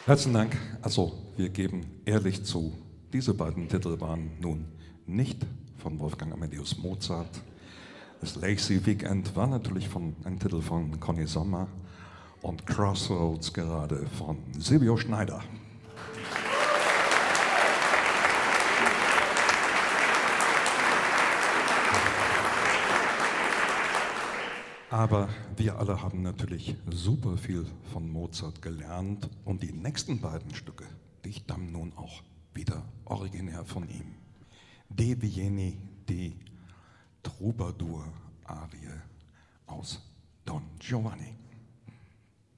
Herzlichen Dank. Also, wir geben ehrlich zu, diese beiden Titel waren nun nicht von Wolfgang Amadeus Mozart. Das Lazy Weekend war natürlich ein Titel von Conny Sommer und Crossroads gerade von Silvio Schneider. Aber wir alle haben natürlich super viel von Mozart gelernt und die nächsten beiden Stücke, die stammen nun auch wieder originär von ihm. De Vieni, die Troubadour-Arie aus Don Giovanni.